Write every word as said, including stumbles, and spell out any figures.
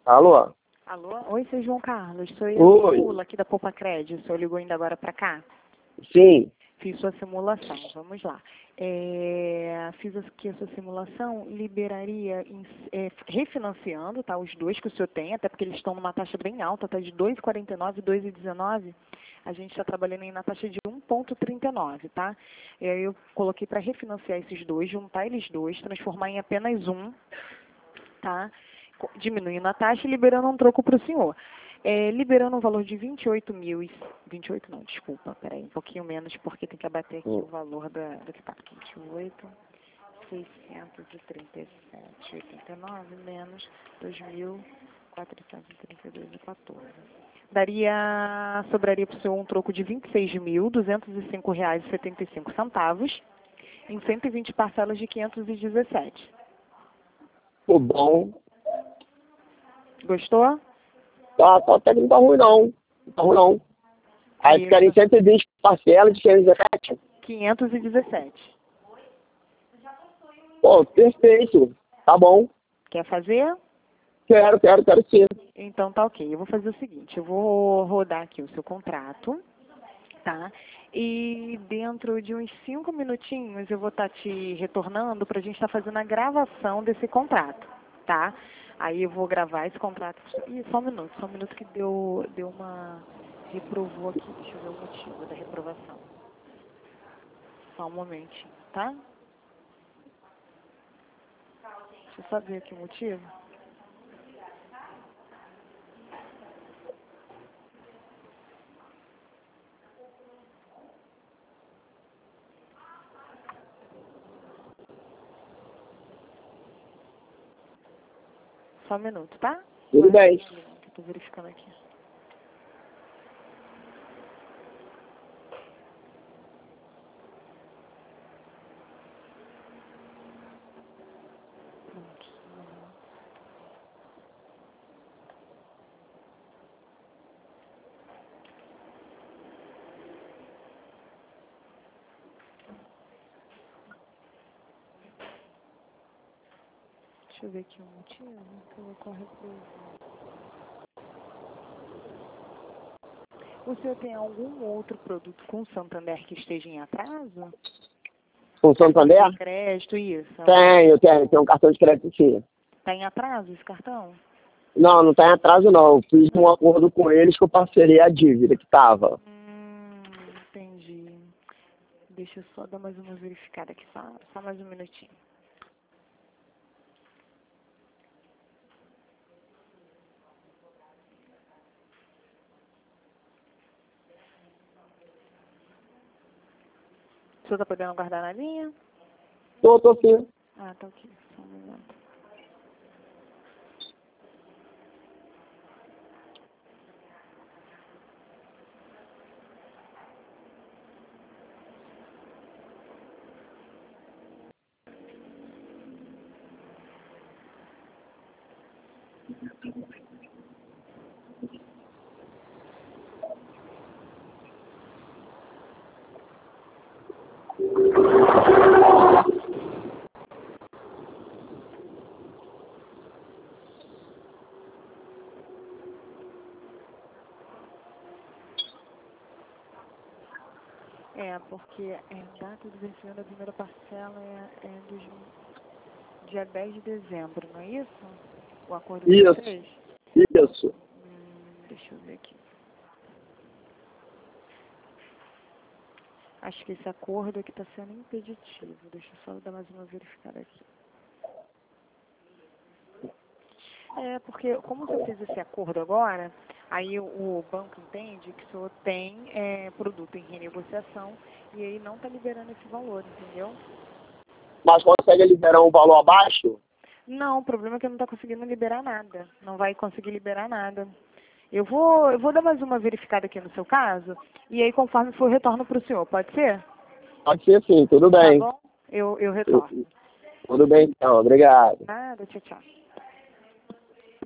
Alô? Alô? Oi, seu João Carlos. Sou Oi. eu, Lula, aqui da Poupa Crédito. O senhor ligou ainda agora para cá? Sim. Fiz sua simulação. Vamos lá. É, fiz aqui a sua simulação, liberaria em, é, refinanciando, tá? Os dois que o senhor tem, até porque eles estão numa taxa bem alta, tá? De dois vírgula quarenta e nove, dois vírgula dezenove. A gente está trabalhando aí na taxa de um vírgula trinta e nove, tá? E aí eu coloquei para refinanciar esses dois, juntar eles dois, transformar em apenas um, tá? Diminuindo a taxa e liberando um troco para o senhor. É, liberando um valor de vinte e oito mil, e, vinte e oito não, desculpa, peraí, um pouquinho menos, porque tem que abater aqui Hum. o valor da, do que está, vinte e oito, seiscentos e trinta e sete, oitenta e nove, menos dois mil, quatrocentos e trinta e dois e quatorze. Daria, sobraria para o senhor um troco de vinte e seis mil, duzentos e cinco reais e setenta e cinco centavos, em cento e vinte parcelas de quinhentos e dezessete. Tudo bom? Gostou? Tá, tá, até que não tá ruim não. Não tá ruim não. Aí ficaria em cento e vinte parcelas de quinhentos e dezessete. quinhentos e dezessete. Pô, perfeito. Tá bom. Quer fazer? Quero, quero, quero sim. Então tá ok. Eu vou fazer o seguinte, eu vou rodar aqui o seu contrato, tá? E dentro de uns cinco minutinhos eu vou estar te retornando para a gente estar fazendo a gravação desse contrato, tá? Aí eu vou gravar esse contrato. Ih, só um minuto, só um minuto que deu, deu uma... reprovou aqui. Deixa eu ver o motivo da reprovação. Só um momentinho, tá? Deixa eu só ver aqui o motivo. Só um minuto, tá? Tudo bem. Estou verificando aqui. Pronto. Deixa eu ver aqui o motivo pelo qual reprovou. O senhor tem algum outro produto com Santander que esteja em atraso? Com Santander? Cartão de crédito, isso. Tenho, tenho. Tenho um cartão de crédito sim. Está em atraso esse cartão? Não, não tá em atraso não. Fiz um acordo com eles que eu parcelei a dívida que tava. Hum, entendi. Deixa eu só dar mais uma verificada aqui, só, só mais um minutinho. O senhor está podendo aguardar na linha? Tô, tô sim. Ah, tá ok. Só um momento. É, porque a data do vencimento da primeira parcela é, é dos, dia dez de dezembro, não é isso? O acordo de Isso, vocês? isso. Hum, deixa eu ver aqui. Acho que esse acordo aqui está sendo impeditivo. Deixa eu só dar mais uma verificada aqui. É, porque como o senhor fez esse acordo agora, aí o, o banco entende que o senhor tem é, produto em renegociação e aí não está liberando esse valor, entendeu? Mas consegue liberar um valor abaixo? Não, o problema é que não está conseguindo liberar nada. Não vai conseguir liberar nada. Eu vou, eu vou dar mais uma verificada aqui no seu caso e aí conforme for eu retorno para o senhor, pode ser? Pode ser sim, tudo Tá bem. bom? Eu, eu retorno. Tudo bem então, obrigado. Nada, tchau, tchau.